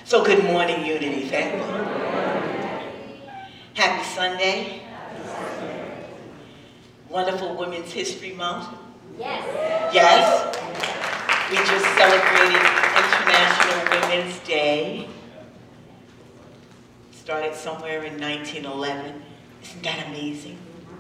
So good morning, Unity family. Happy Sunday. Wonderful Women's History Month. Yes. Yes. We just celebrated International Women's Day. Started somewhere in 1911. Isn't that amazing?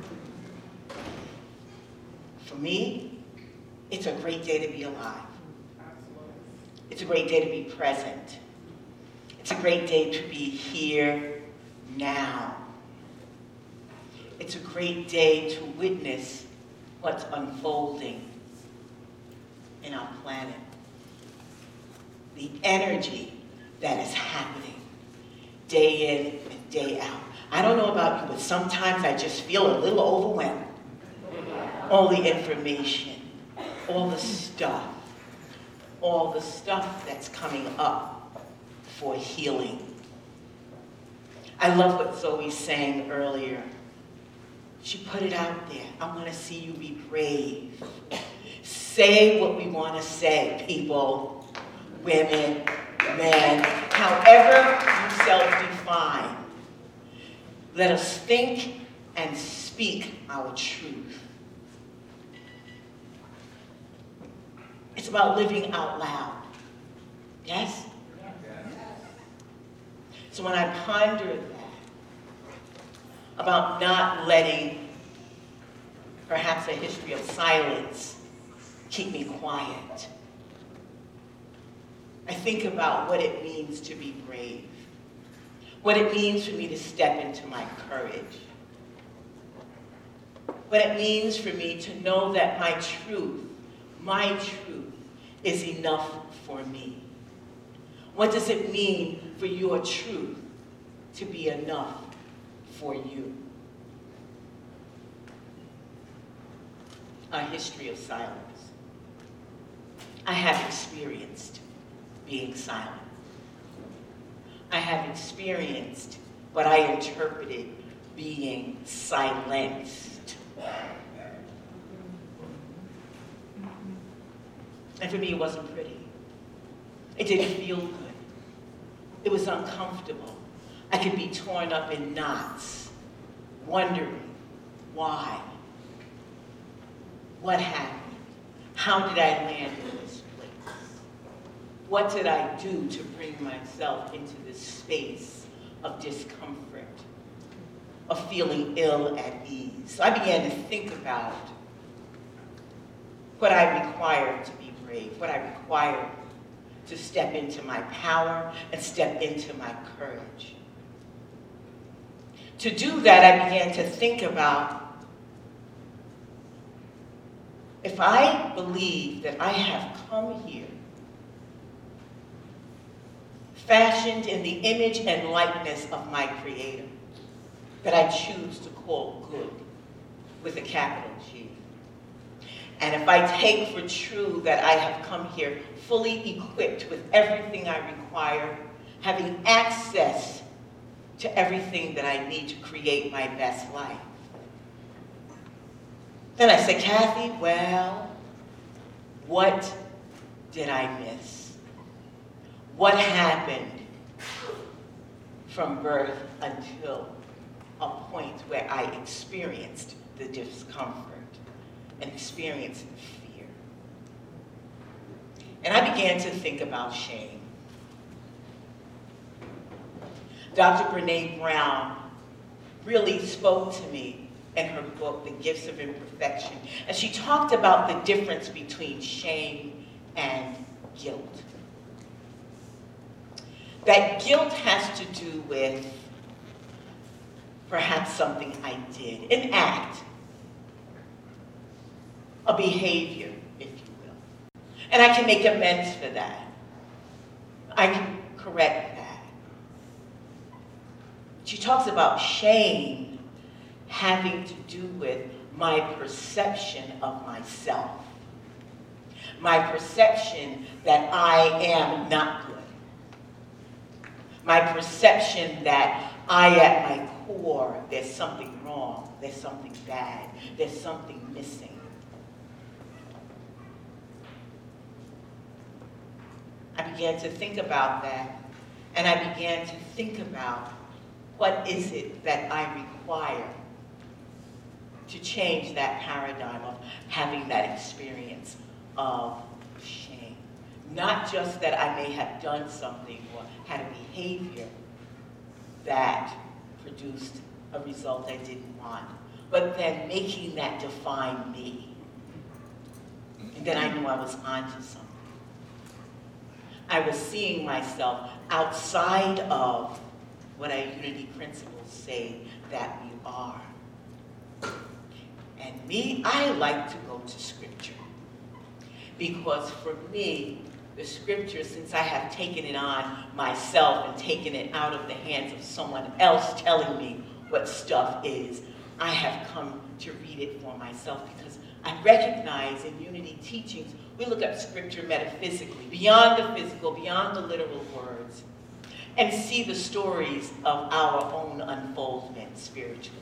For me, it's a great day to be alive. It's a great day to be present. It's a great day to be here now. It's a great day to witness what's unfolding in our planet. The energy that is happening day in and day out. I don't know about you, but sometimes I just feel a little overwhelmed. All the information, all the stuff that's coming up for healing. I love what Zoe sang earlier. She put it out there. I want to see you be brave. Say what we want to say, people, women, men, however you self-define. Let us think and speak our truth. It's about living out loud. Yes? So when I pondered that, about not letting perhaps a history of silence keep me quiet, I think about what it means to be brave, what it means for me to step into my courage, what it means for me to know that my truth is enough for me. What does it mean for your truth to be enough for you? A history of silence. I have experienced being silent. I have experienced what I interpreted being silenced. And for me, it wasn't pretty. It didn't feel good. It was uncomfortable. I could be torn up in knots, wondering why. What happened? How did I land in this place? What did I do to bring myself into this space of discomfort, of feeling ill at ease? So I began to think about what I required to be brave, what I required to step into my power and step into my courage. To do that, I began to think about, if I believe that I have come here fashioned in the image and likeness of my Creator, that I choose to call good with a capital G. And if I take for true that I have come here fully equipped with everything I require, having access to everything that I need to create my best life, then I say, Kathy, well, what did I miss? What happened from birth until a point where I experienced the discomfort and experienced the fear? And I began to think about shame. Dr. Brené Brown really spoke to me in her book, The Gifts of Imperfection, and she talked about the difference between shame and guilt. That guilt has to do with perhaps something I did, an act, a behavior, if you will. And I can make amends for that. I can correct that. She talks about shame having to do with my perception of myself, my perception that I am not good, my perception that at my core, there's something wrong, there's something bad, there's something missing. I began to think about that And I began to think about what is it that I require to change that paradigm of having that experience of shame. Not just that I may have done something or had a behavior that produced a result I didn't want, but then making that define me. And then I knew I was onto something. I was seeing myself outside of what our unity principles say that we are. And me, I like to go to Scripture. Because for me, the Scripture, since I have taken it on myself and taken it out of the hands of someone else telling me what stuff is, I have come to read it for myself because I recognize in unity teachings, we look at Scripture metaphysically, beyond the physical, beyond the literal words, and see the stories of our own unfoldment spiritually.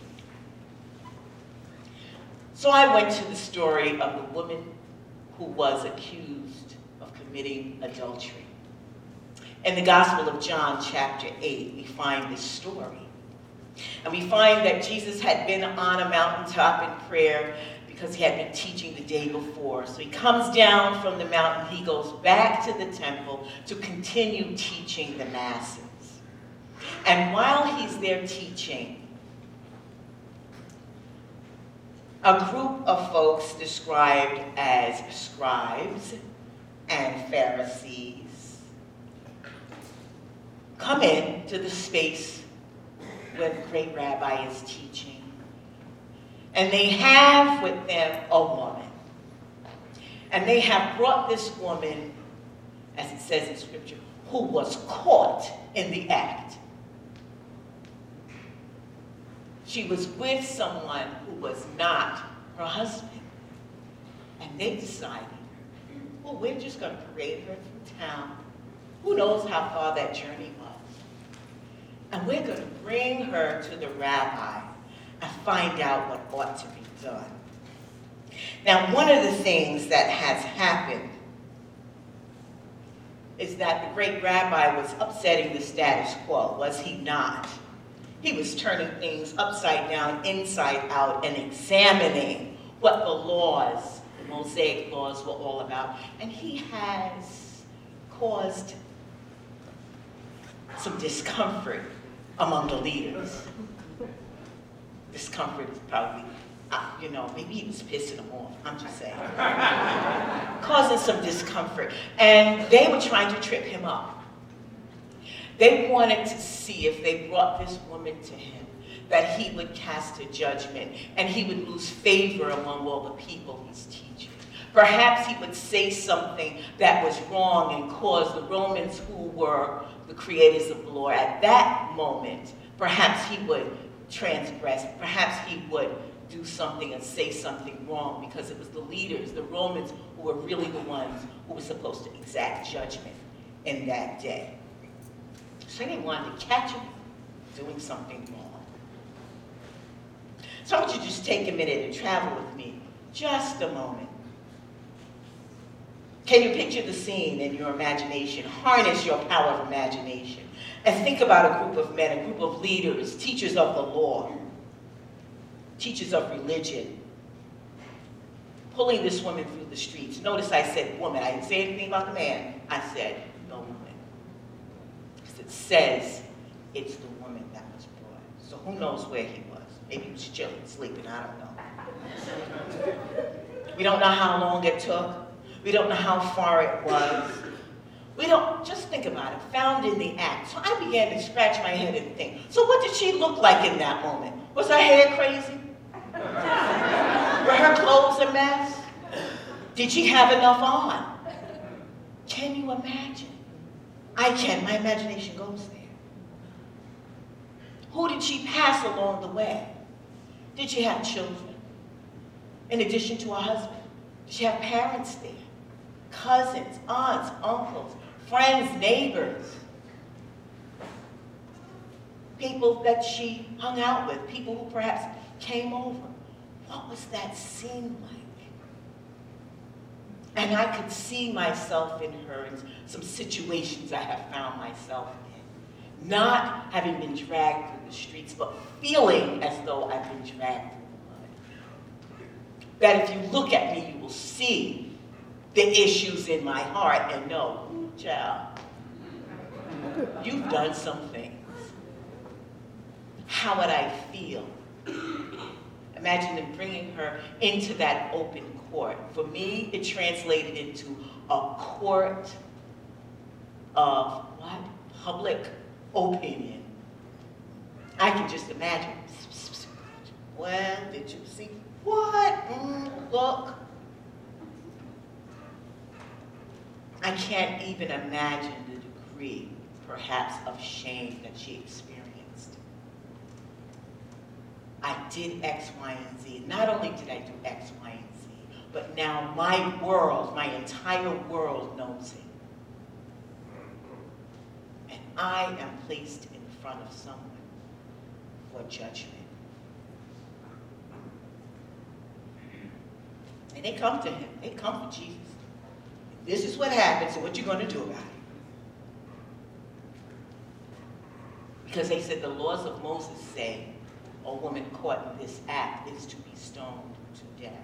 So I went to the story of the woman who was accused of committing adultery. In the Gospel of John, chapter 8, we find this story. And we find that Jesus had been on a mountaintop in prayer because he had been teaching the day before. So he comes down from the mountain, he goes back to the temple to continue teaching the masses. And while he's there teaching, a group of folks described as scribes and Pharisees come in to the space where the great rabbi is teaching. And they have with them a woman. And they have brought this woman, as it says in Scripture, who was caught in the act. She was with someone who was not her husband. And they decided, well, we're just going to parade her through town. Who knows how far that journey was? And we're going to bring her to the rabbi and find out what ought to be done. Now, one of the things that has happened is that the great rabbi was upsetting the status quo, was he not? He was turning things upside down, inside out, and examining what the laws, the Mosaic laws, were all about. And he has caused some discomfort among the leaders. Discomfort is probably, maybe he was pissing them off, I'm just saying. Causing some discomfort. And they were trying to trip him up. They wanted to see if they brought this woman to him, that he would cast a judgment and he would lose favor among all the people he's teaching. Perhaps he would say something that was wrong and cause the Romans, who were the creators of the law at that moment, perhaps he would transgress, perhaps he would do something and say something wrong because it was the leaders, the Romans, who were really the ones who were supposed to exact judgment in that day. So they wanted to catch him doing something wrong. So I want you to just take a minute and travel with me just a moment. Can you picture the scene in your imagination? Harness your power of imagination and think about a group of men, a group of leaders, teachers of the law, teachers of religion, pulling this woman through the streets. Notice I said woman. I didn't say anything about the man. I said the woman. Because it says it's the woman that was brought. So who knows where he was? Maybe he was chilling, sleeping. I don't know. We don't know how long it took. We don't know how far it was. We don't, just think about it, found in the act. So I began to scratch my head and think, so what did she look like in that moment? Was her hair crazy? Were her clothes a mess? Did she have enough on? Can you imagine? I can, my imagination goes there. Who did she pass along the way? Did she have children? In addition to her husband? Did she have parents there? Cousins, aunts, uncles, friends, neighbors, people that she hung out with, people who perhaps came over. What was that scene like? And I could see myself in her in some situations I have found myself in. Not having been dragged through the streets, but feeling as though I've been dragged through the mud. That if you look at me, you will see the issues in my heart and know, ooh, child, you've done some things. How would I feel? Imagine them bringing her into that open court. For me, it translated into a court of what? Public opinion. I can just imagine. Well, did you see? What? Look. I can't even imagine the degree, perhaps, of shame that she experienced. I did X, Y, and Z. Not only did I do X, Y, and Z, but now my world, my entire world knows it. And I am placed in front of someone for judgment. And they come to him. They come to Jesus. This is what happens, so what you going to do about it? Because they said the laws of Moses say a woman caught in this act is to be stoned to death.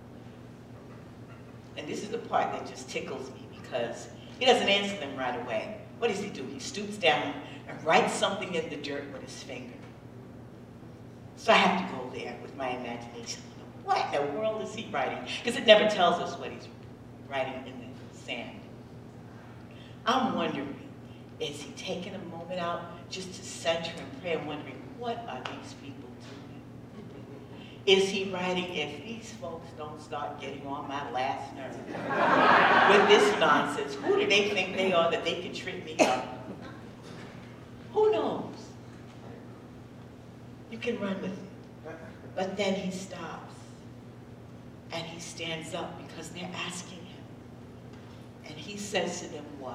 And this is the part that just tickles me because he doesn't answer them right away. What does he do? He stoops down and writes something in the dirt with his finger. So I have to go there with my imagination. What in the world is he writing? Because it never tells us what he's writing in the sand. I'm wondering, is he taking a moment out just to center and pray? I'm wondering, what are these people doing? Is he writing, if these folks don't start getting on my last nerve with this nonsense, who do they think they are that they can trip me up? Who knows? You can run with it. But then he stops. And he stands up because they're asking him. And he says to them what?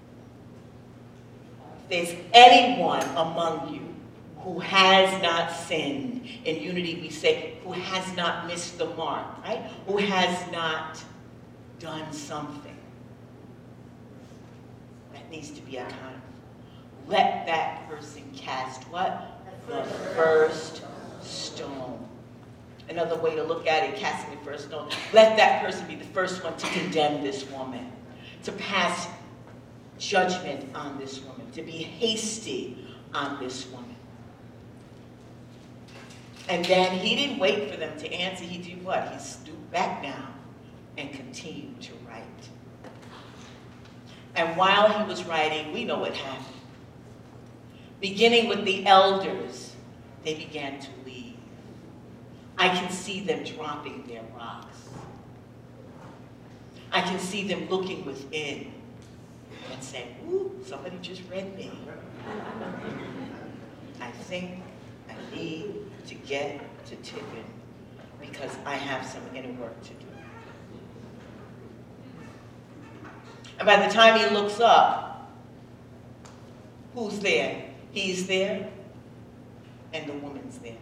If there's anyone among you who has not sinned, in unity we say, who has not missed the mark, right? Who has not done something that needs to be accounted for. Let that person cast what? The first stone. Another way to look at it, casting the first stone. Let that person be the first one to condemn this woman, to pass judgment on this woman, to be hasty on this woman. And then he didn't wait for them to answer. He did what? He stooped back down and continued to write. And while he was writing, we know what happened. Beginning with the elders, they began to leave. I can see them dropping their rocks. I can see them looking within and saying, ooh, somebody just read me. I think I need to get to Tiffin because I have some inner work to do. And by the time he looks up, who's there? He's there, and the woman's there.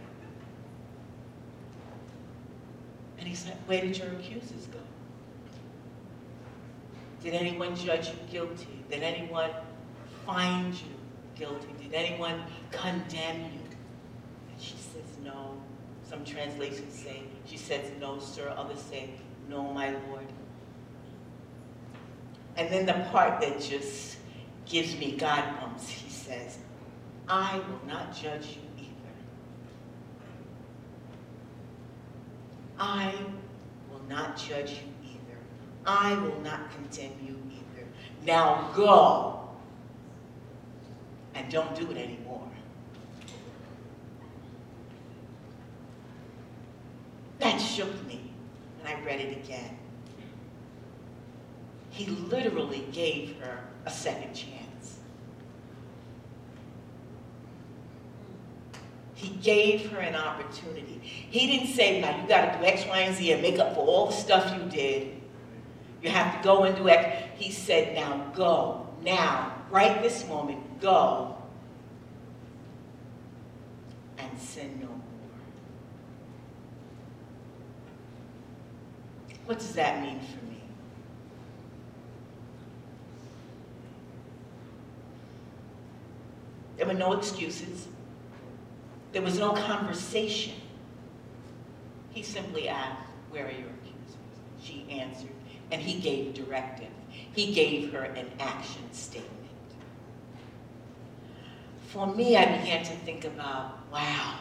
And he said, where did your accusers go? Did anyone judge you guilty? Did anyone find you guilty? Did anyone condemn you? And she says, no. Some translations say, she says, no, sir. Others say, no, my Lord. And then the part that just gives me God bumps, he says, I will not judge you either. I will not judge you either. I will not condemn you either. Now go and don't do it anymore. That shook me when I read it again. He literally gave her a second chance. He gave her an opportunity. He didn't say, now you got to do X, Y, and Z and make up for all the stuff you did. You have to go and do X. He said, now go. Now, right this moment, go and sin no more. What does that mean for me? There were no excuses. There was no conversation. He simply asked, "Where are your accusers?" She answered, and he gave directive. He gave her an action statement. For me, I began to think about, wow.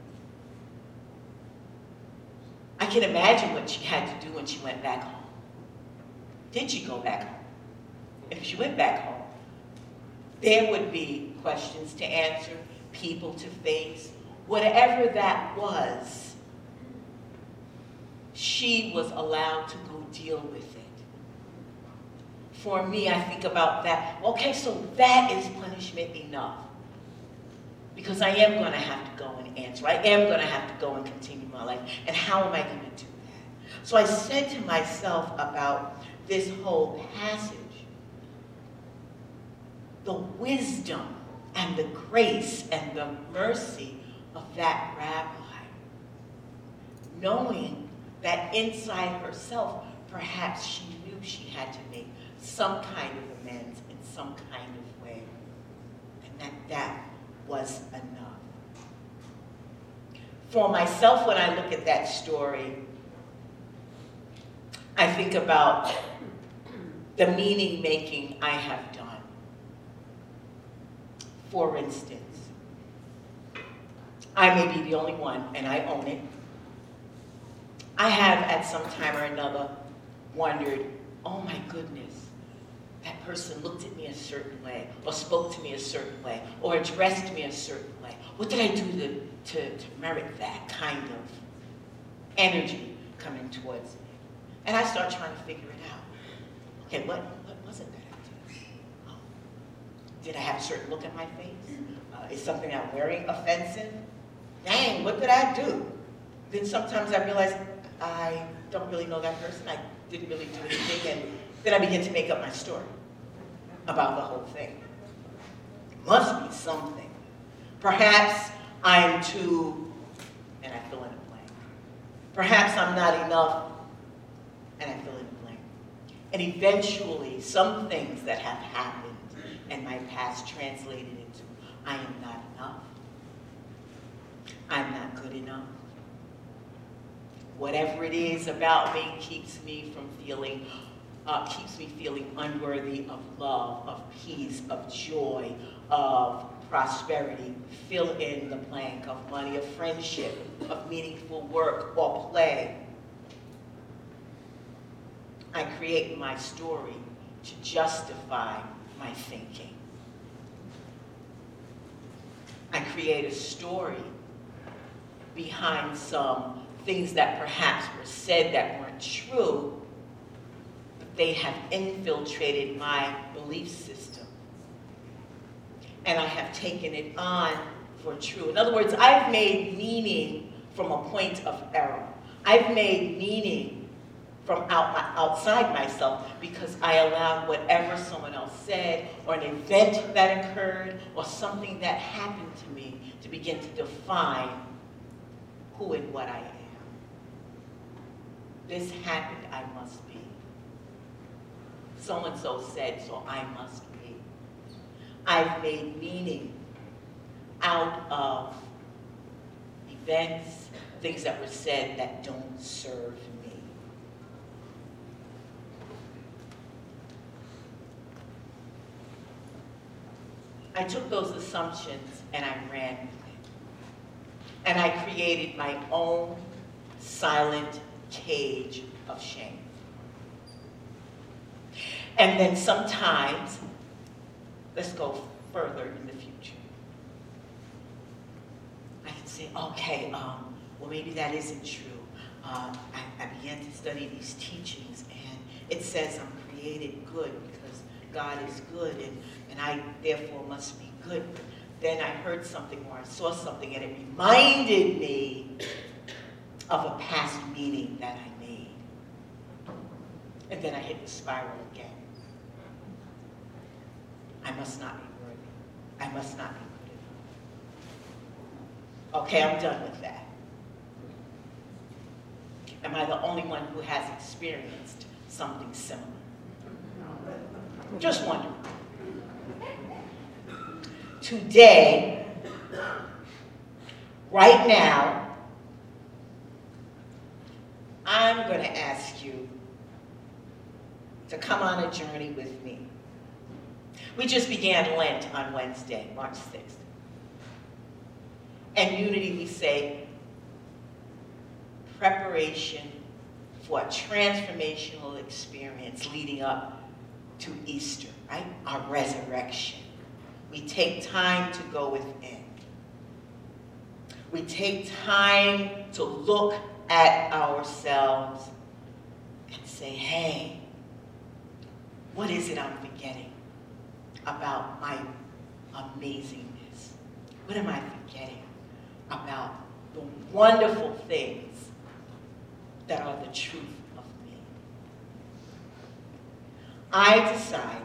I can imagine what she had to do when she went back home. Did she go back home? If she went back home, there would be questions to answer, people to face, whatever that was. She was allowed to go deal with it. For me, I think about that. Okay, so that is punishment enough. Because I am going to have to go and answer. I am going to have to go and continue my life. And how am I going to do that? So I said to myself about this whole passage, the wisdom and the grace and the mercy of that rabbi, knowing that inside herself, perhaps she knew she had to make some kind of amends in some kind of way, and that was enough. For myself, when I look at that story, I think about the meaning making I have done. For instance, I may be the only one, and I own it. I have at some time or another wondered, oh my goodness, that person looked at me a certain way, or spoke to me a certain way, or addressed me a certain way. What did I do to merit that kind of energy coming towards me? And I start trying to figure it out. Okay, what was it that I did? Did I have a certain look at my face? Is something I'm wearing offensive? Dang, what did I do? Then sometimes I realize I don't really know that person. I didn't really do anything, and then I begin to make up my story about the whole thing. Must be something. Perhaps I'm too, and I fill in a blank. Perhaps I'm not enough, and I fill in a blank. And eventually, some things that have happened in my past translated into, I am not enough. I'm not good enough. Whatever it is about me keeps me feeling unworthy of love, of peace, of joy, of prosperity. Fill in the blank of money, of friendship, of meaningful work or play. I create my story to justify my thinking. I create a story behind some things that perhaps were said that weren't true, but they have infiltrated my belief system. And I have taken it on for true. In other words, I've made meaning from a point of error. I've made meaning from outside myself because I allowed whatever someone else said or an event that occurred or something that happened to me to begin to define who and what I am. This happened, I must be. So-and-so said, so I must be. I've made meaning out of events, things that were said that don't serve me. I took those assumptions and I ran with it. And I created my own silent cage of shame. And then sometimes, let's go further in the future. I can say, okay, well maybe that isn't true. I began to study these teachings and it says I'm created good because God is good and I therefore must be good. But then I heard something or I saw something and it reminded me of a past meaning that I made. And then I hit the spiral again. I must not be worthy. I must not be good enough. Okay, I'm done with that. Am I the only one who has experienced something similar? Just wondering. today, right now, I'm going to ask you to come on a journey with me. We just began Lent on Wednesday, March 6th. And Unity, we say, preparation for a transformational experience leading up to Easter, right? Our resurrection. We take time to go within. We take time to look at ourselves and say, hey, what is it I'm forgetting about my amazingness? What am I forgetting about the wonderful things that are the truth of me? I decided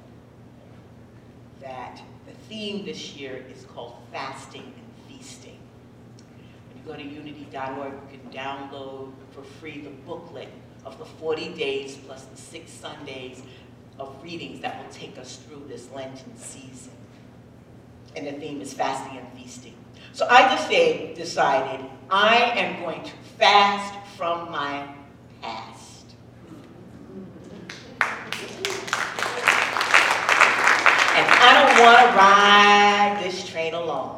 that the theme this year is called fasting and feasting. When you go to unity.org, you can download for free the booklet of the 40 days plus the 6 Sundays of readings that will take us through this Lenten season. And the theme is fasting and feasting. So I just decided I am going to fast from my past. And I don't want to ride this train alone.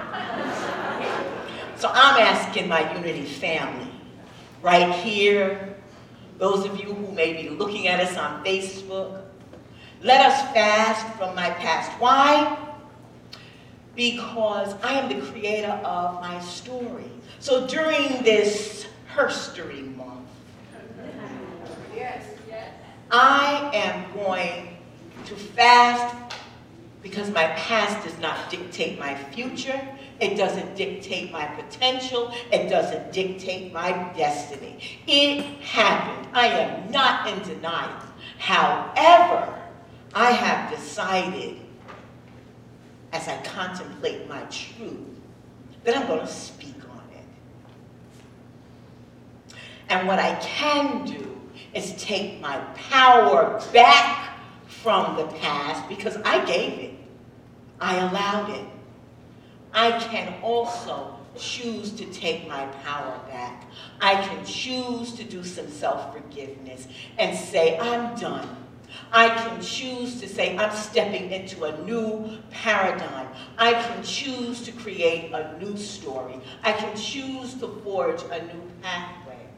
So I'm asking my Unity family, right here, those of you who may be looking at us on Facebook, let us fast from my past. Why? Because I am the creator of my story. So during this Herstory month, I am going to fast because my past does not dictate my future. It doesn't dictate my potential. It doesn't dictate my destiny. It happened. I am not in denial. However, I have decided, as I contemplate my truth, that I'm going to speak on it. And what I can do is take my power back from the past because I gave it. I allowed it. I can also choose to take my power back. I can choose to do some self-forgiveness and say, I'm done. I can choose to say, I'm stepping into a new paradigm. I can choose to create a new story. I can choose to forge a new pathway.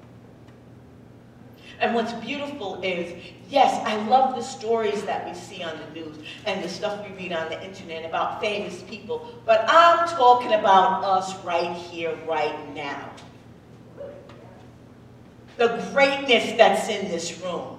And what's beautiful is, yes, I love the stories that we see on the news and the stuff we read on the internet about famous people, but I'm talking about us right here, right now. The greatness that's in this room.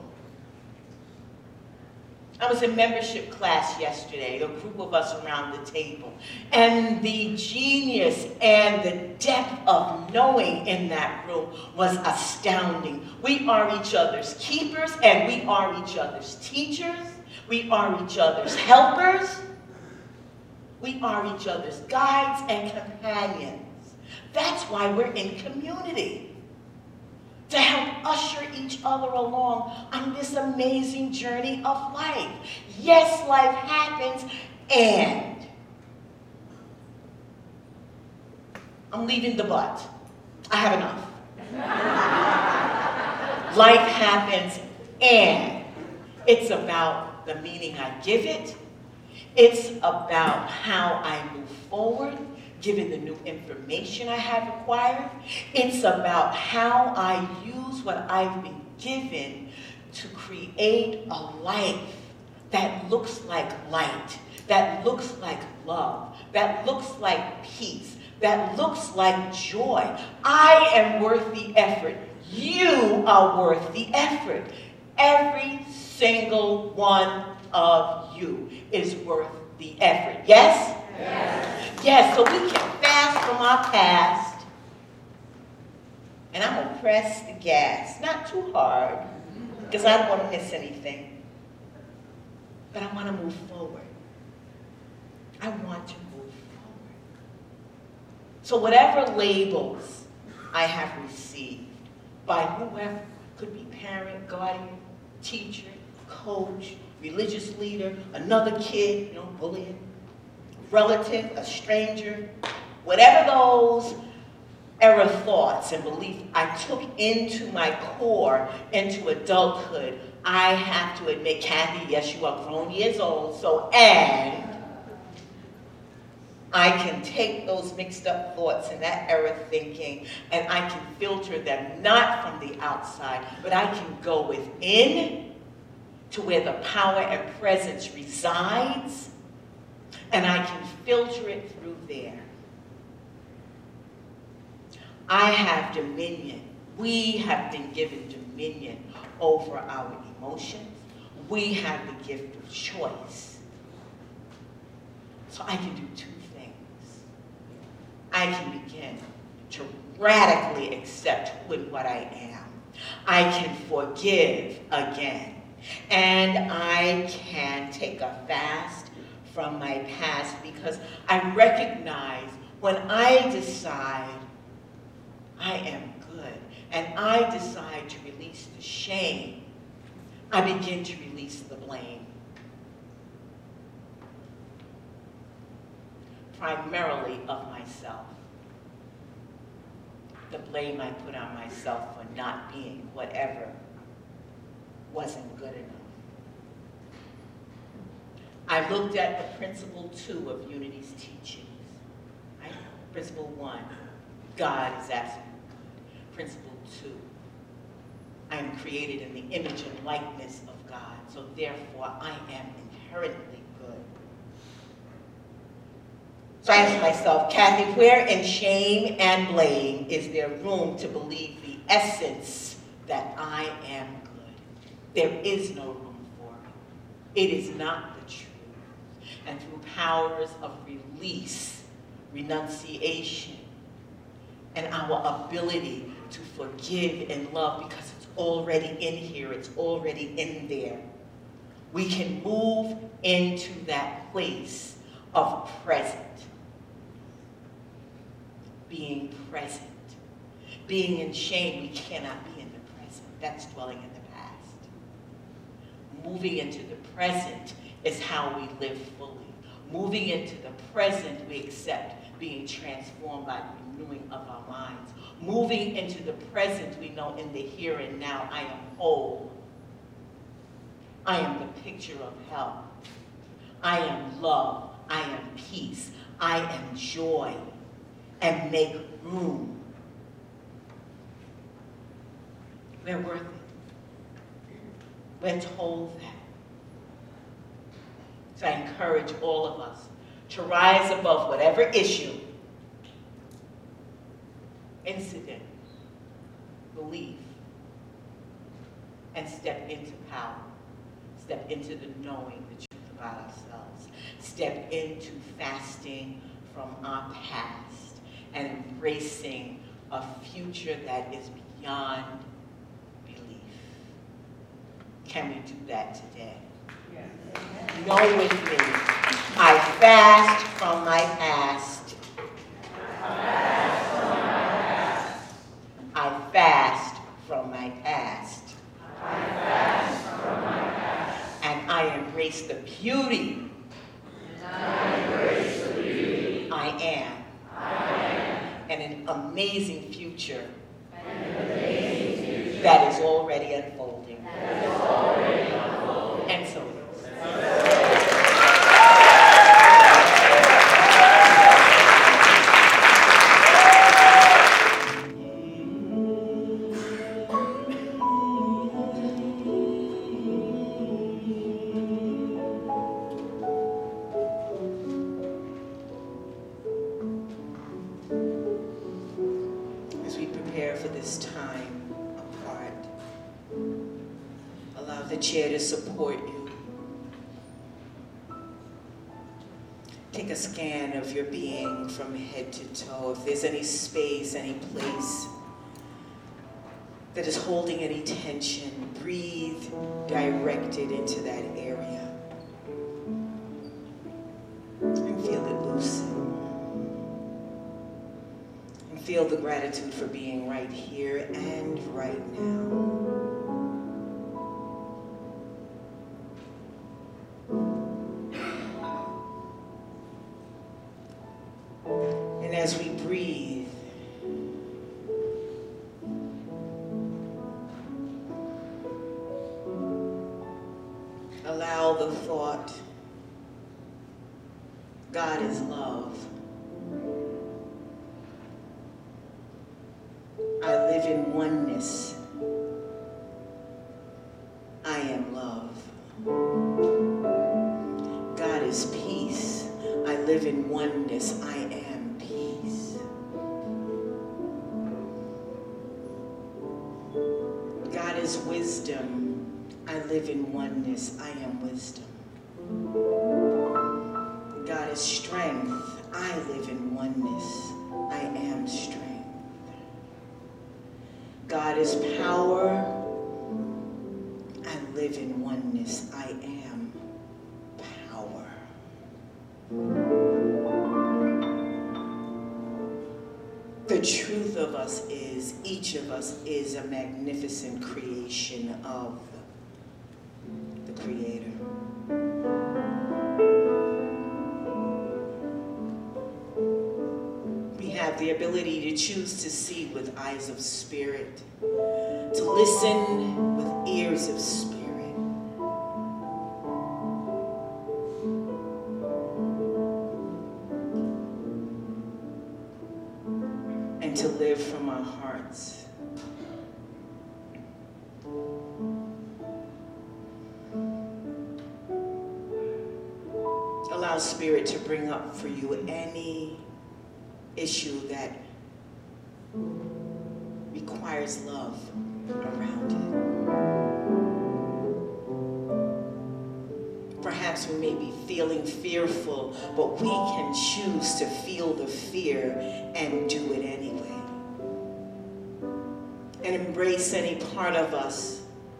I was in membership class yesterday, a group of us around the table, and the genius and the depth of knowing in that room was astounding. We are each other's keepers, and we are each other's teachers. We are each other's helpers. We are each other's guides and companions. That's why we're in community. To help usher each other along on this amazing journey of life. Yes, life happens, and I'm leaving the but. I have enough. Life happens, and it's about the meaning I give it. It's about how I move forward, given the new information I have acquired. It's about how I use what I've been given to create a life that looks like light, that looks like love, that looks like peace, that looks like joy. I am worth the effort. You are worth the effort. Every single one of you is worth the effort. Yes? Yes. Yes, so we can fast from our past. And I'm going to press the gas. Not too hard, because I don't want to miss anything. But I want to move forward. I want to move forward. So whatever labels I have received by whoever, could be parent, guardian, teacher, coach, religious leader, another kid, bullying, relative, a stranger, whatever those error thoughts and beliefs I took into my core, into adulthood, I have to admit, Kathy, yes, you are grown years old, and I can take those mixed up thoughts and that error thinking, and I can filter them not from the outside, but I can go within to where the power and presence resides, and I can filter it through there. I have dominion. We have been given dominion over our emotions. We have the gift of choice. So I can do two things. I can begin to radically accept who and what I am. I can forgive again. And I can take a fast from my past, because I recognize when I decide I am good and I decide to release the shame, I begin to release the blame. Primarily of myself. The blame I put on myself for not being whatever wasn't good enough. I looked at the principle 2 of Unity's teachings. Right? Principle 1, God is absolute good. Principle 2, I am created in the image and likeness of God, so therefore I am inherently good. So I asked myself, Kathy, where in shame and blame is there room to believe the essence that I am good? There is no room for it. It is not the truth. And through powers of release, renunciation, and our ability to forgive and love, because it's already in here, it's already in there, we can move into that place of present. Being present. Being in shame, we cannot be in the present. That's dwelling in the past. Moving into the present is how we live fully. Moving into the present, we accept being transformed by the renewing of our minds. Moving into the present, we know in the here and now, I am whole. I am the picture of health. I am love. I am peace. I am joy. And make room. We're worth it. We're told that. So I encourage all of us to rise above whatever issue, incident, belief, and step into power. Step into the knowing the truth about ourselves. Step into fasting from our past and embracing a future that is beyond belief. Can we do that today? Yes. Know with me, I fast from my past. I fast from my past. And I embrace the beauty. I am. And an amazing future that is already unfolding. And so it is. As we prepare for this time apart, allow the chair to support you. Take a scan of your being from head to toe. If there's any space, any place that is holding any tension, breathe directed into that area. And feel it loosen. And feel the gratitude for being right here and right now. And as we breathe, allow the thought, God is love. I live in oneness. I am love. God is peace. I live in oneness. I am peace. God is wisdom. I live in oneness. I am wisdom. God is strength. I live in oneness. I am strength. God is power. I live in oneness. I am power. The truth of us is, each of us is a magnificent creation of the Creator. We have the ability to choose to see with eyes of spirit, to listen with ears of spirit, and to live from our hearts. Allow Spirit to bring up for you any issue that requires love around it. Perhaps we may be feeling fearful, but we can choose to feel the fear and do it anyway. And embrace any part of us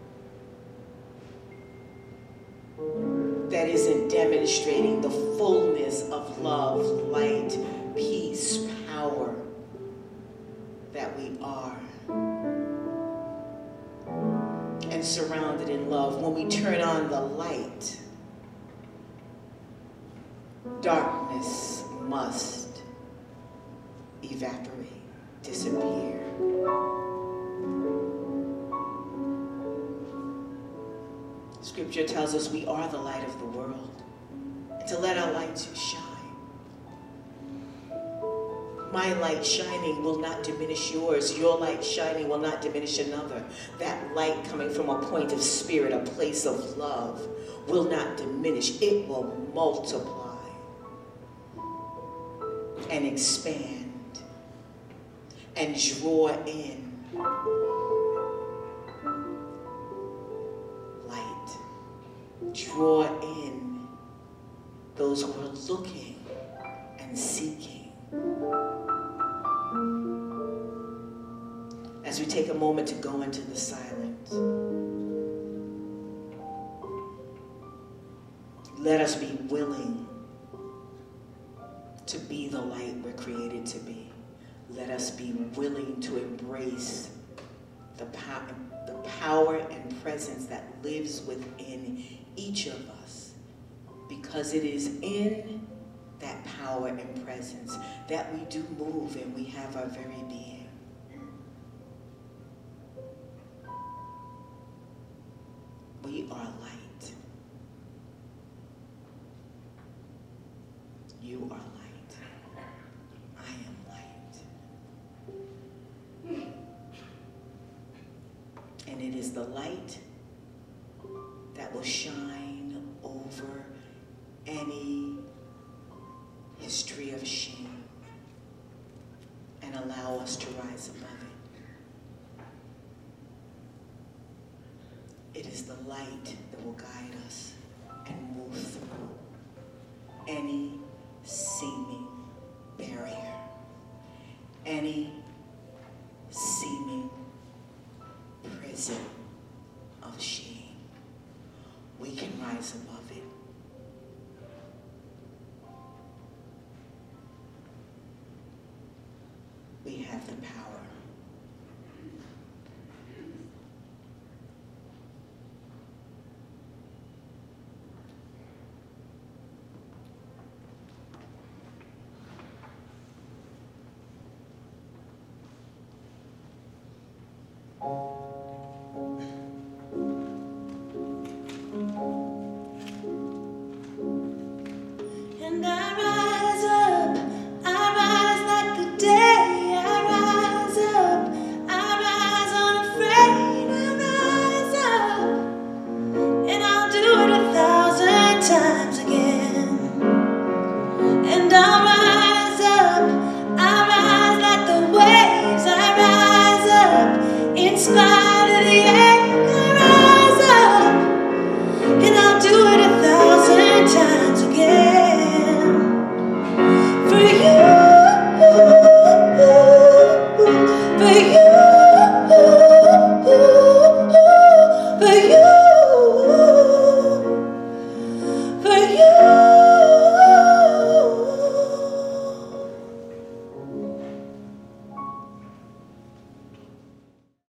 that isn't demonstrating the fullness of love, light, peace, power that we are. And surrounded in love. When we turn on the light, darkness must evaporate, disappear. Scripture tells us we are the light of the world, and to let our light shine. My light shining will not diminish yours. Your light shining will not diminish another. That light coming from a point of spirit, a place of love, will not diminish. It will multiply and expand and draw in light. Draw in those who are looking and seeking. As we take a moment to go into the silence, let us be willing to be the light we're created to be. Let us be willing to embrace the power and presence that lives within each of us, because it is in that power and presence that we do move and we have our very being. We are light. You are light. I am light. And it is the light that will shine over any history of shame and allow us to rise above it. It is the light that will guide us and move through any seeming barrier, any seeming prison of shame. We can rise above it. We have the power. And I